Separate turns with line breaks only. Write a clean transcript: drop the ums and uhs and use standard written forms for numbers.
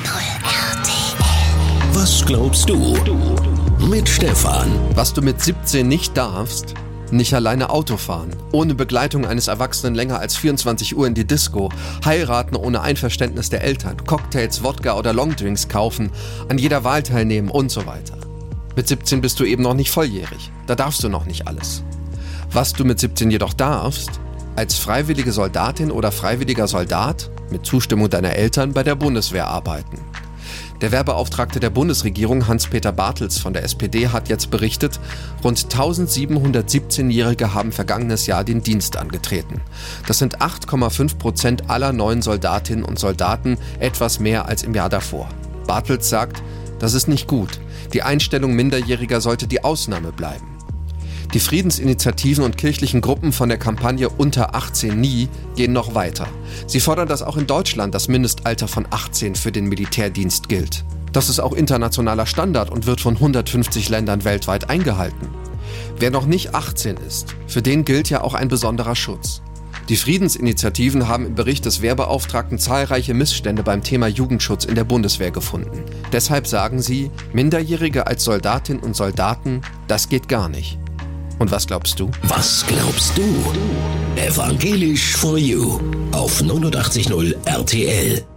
RTL. Was glaubst du? Mit Stefan.
Was du mit 17 nicht darfst: nicht alleine Auto fahren, ohne Begleitung eines Erwachsenen länger als 24 Uhr in die Disco, heiraten ohne Einverständnis der Eltern, Cocktails, Wodka oder Longdrinks kaufen, an jeder Wahl teilnehmen und so weiter. Mit 17 bist du eben noch nicht volljährig, da darfst du noch nicht alles. Was du mit 17 jedoch darfst: als freiwillige Soldatin oder freiwilliger Soldat mit Zustimmung deiner Eltern bei der Bundeswehr arbeiten. Der Wehrbeauftragte der Bundesregierung Hans-Peter Bartels von der SPD hat jetzt berichtet, rund 1700 17-Jährige haben vergangenes Jahr den Dienst angetreten. Das sind 8,5% aller neuen Soldatinnen und Soldaten, etwas mehr als im Jahr davor. Bartels sagt, das ist nicht gut. Die Einstellung Minderjähriger sollte die Ausnahme bleiben. Die Friedensinitiativen und kirchlichen Gruppen von der Kampagne Unter 18 nie gehen noch weiter. Sie fordern, dass auch in Deutschland das Mindestalter von 18 für den Militärdienst gilt. Das ist auch internationaler Standard und wird von 150 Ländern weltweit eingehalten. Wer noch nicht 18 ist, für den gilt ja auch ein besonderer Schutz. Die Friedensinitiativen haben im Bericht des Wehrbeauftragten zahlreiche Missstände beim Thema Jugendschutz in der Bundeswehr gefunden. Deshalb sagen sie, Minderjährige als Soldatinnen und Soldaten, das geht gar nicht. Und was glaubst du?
Was glaubst du? Evangelisch for You auf 89.0 RTL.